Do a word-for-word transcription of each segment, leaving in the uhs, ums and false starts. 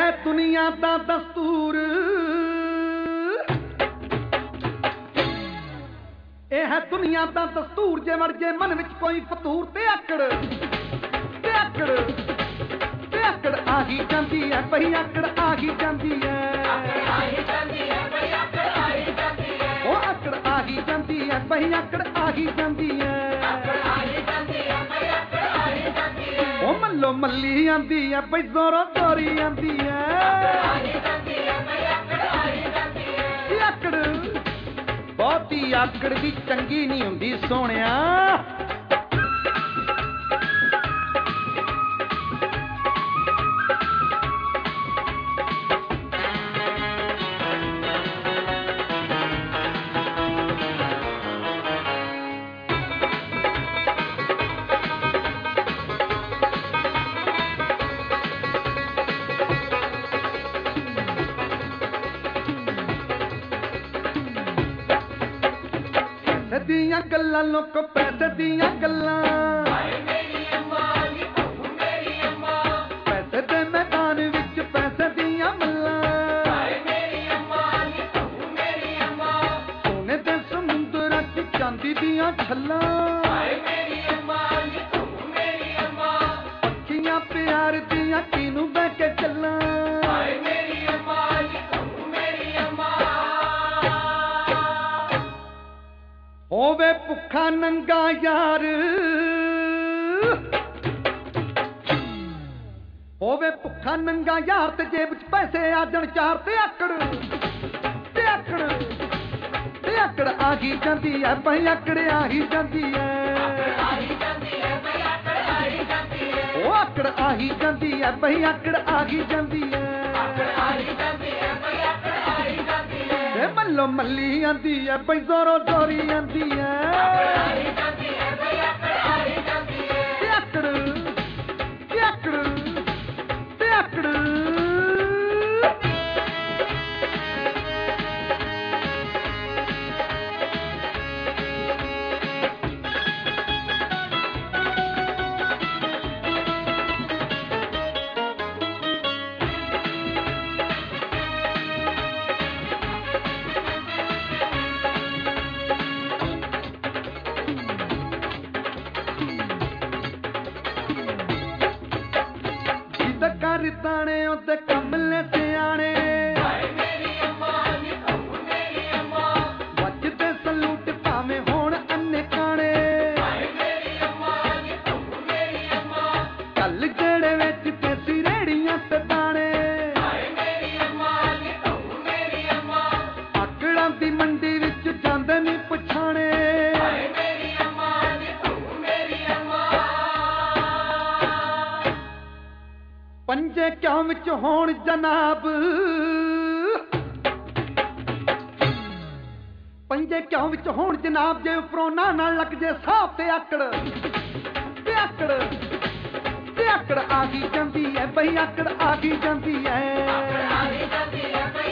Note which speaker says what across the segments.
Speaker 1: है दुनिया दा दस्तूर, ये है दुनिया दा दस्तूर। जे मर जे मन विच कोई फतूर ते आकड़ ते आकड़ ते आकड़ आ ही जांदी है बही आकड़ आ ही जांदी है ओ आकड़ आ ही जांदी है बही आकड़ आ ही जांदी है ओ मल्लो मल्ली आंदी है बई जोरो जोरी आंदी है आकड़ बहुती आकड़ भी चंगी नहीं हुंदी सोहणिया। दियां गल्लां लोक पैसे दियां गल्लां पैसे दे मैदान विच पैसे दियां मल्लां सोने दे समुंदरां च चांदी दियां छल्लां पक्खियां प्यार दियां किनू बह के चल्लां होवे भुखा नंगा यार होवे भुखा नंगा यार ते जेब च पैसे आ जाण चार ते आकड़ ते आकड़ ते आकड़ आ ही जांदी है बही आकड़ आ ही जांदी है ओ आकड़ आ ही जांदी है बही आकड़ आ ही जांदी है मल्लो मल्ली आंदी है बई जोरो जोरी आंदी है ते आकड़ ते आकड़ ते आकड़ ताने ओते कमले सियाने बजदे सलूट भावें होण अन्ने काने कल जेड़े विच देसी रेड़ियां ते दाने आकड़ां दी मंडी विच जांदे नी पछाणे पंजे क्यों विच होण जनाब पंजे क्यों विच होण जनाब जे उपरों ना ना लग जे साफ ते आकड़ ते आकड़ ते आकड़ आ ही जांदी है बही आकड़ आ ही जांदी है ए आकड़ आ ही जांदी है बही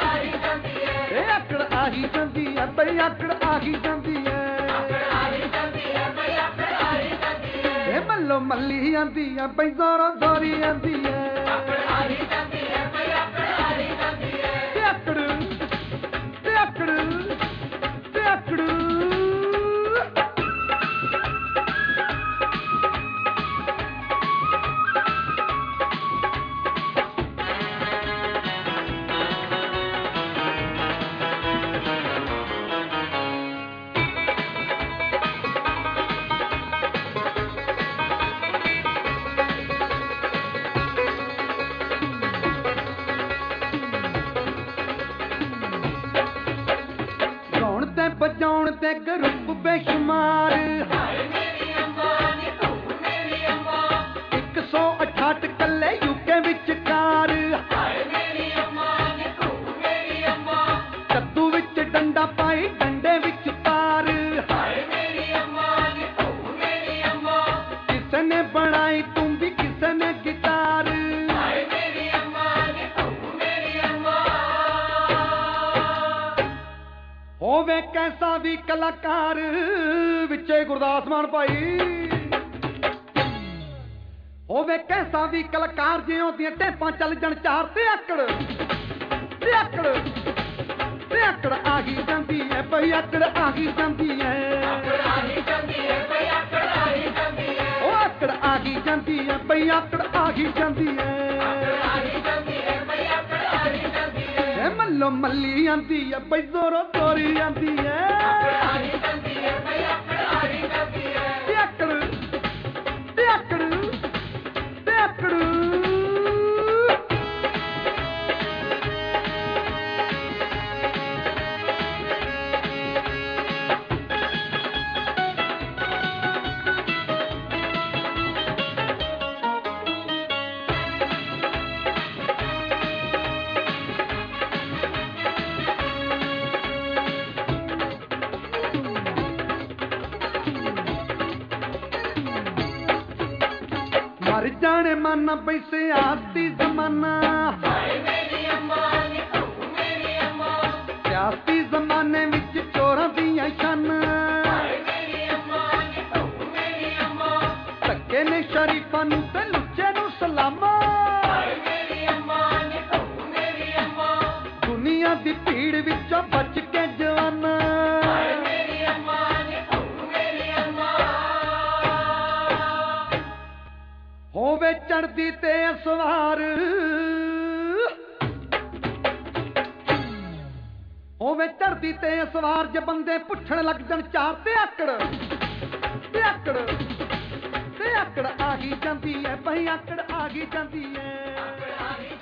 Speaker 1: आकड़ आ ही जांदी है मल्लो मल्ली आंदी है बई जोरो जोरी आंदी है ते आकड़ ते आकड़ ते आकड़ बजाउण ते ग्रुप बेशुमार एक सौ अठाहठ कले यूके विचकार कद्दू विच डंडा पाई डंडे विच तार किसे ने बनाई तुंबी किसे ने गिटार होवे कैसा भी कलाकार विचे गुरदास मान भाई ਹੋਵੇ ਕੈਸਾ ਵੀ ਕਲਾਕਾਰ ਜਿਉਂ ਦੀਆਂ ਟੇਪਾਂ ਚੱਲ ਜਣ ਚਾਰ ਤੇ ਆਕੜ ਤੇ ਆਕੜ ਤੇ ਆਕੜ ਆ ਗਈ ਜਾਂਦੀ ਐ ਬਈ ਆਕੜ ਆ ਗਈ ਜਾਂਦੀ ਐ ਆਕੜ ਆ ਗਈ ਜਾਂਦੀ ਐ ਬਈ ਆਕੜ ਆ ਗਈ ਜਾਂਦੀ ਐ ਉਹ ਆਕੜ ਆ ਗਈ ਜਾਂਦੀ ਐ ਬਈ ਆਕੜ ਆ ਗਈ ਜਾਂਦੀ ਐ ਆਕੜ ਆ ਗਈ ਜਾਂਦੀ ਐ ਬਈ ਆਕੜ ਆ ਗਈ ਜਾਂਦੀ ਐ ਐ ਮੱਲੋ ਮੱਲੀ ਆਂਦੀ ਐ ਬਈ ਜ਼ੋਰੋ ਜ਼ੋਰੀ ਆਂਦੀ ਐ ਆਕੜ ਆ ਗਈ ਜਾਂਦੀ ਐ ਬਈ ਆਕੜ ਆ ਗਈ ਜਾਂਦੀ ਐ ਤੇ ਆਕੜ ਤੇ ਆਕੜ ਤੇ ਆਕੜ मर जाने माना पैसे आती जमाना सियासी जमाने विच चोरां दियां शानां धक्के ने शरीफां नूं ते लुच्चे नूं सलामां दुनिया दी भीड़ विचों बच के जवाना होवे चढ़दी ते सवार होवे चढ़दी ते सवार जे बंदे पुछण लग जण चार ते आकड़ ते आकड़ ते आकड़ आ गई जांदी ऐ बई आकड़ आ गई जांदी ऐ।